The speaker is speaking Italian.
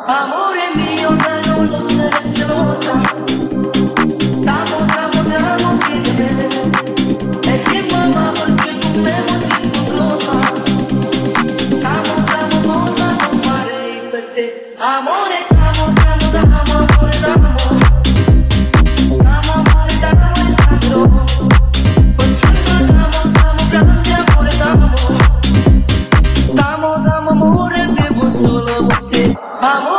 Amore mio, ma non essere gelosa. T'amo, t'amo, t'amo, chiedeme. E che mamma perché tu me così fotosa. T'amo, t'amo, cosa non farei per te. Amore, t'amo, t'amo, t'amo, amore, t'amo. T'amo, amore, t'amo, t'amo. Per sempre t'amo, t'amo, grande amore, t'amo. T'amo, t'amo, amore, vivo solo per te. Amore.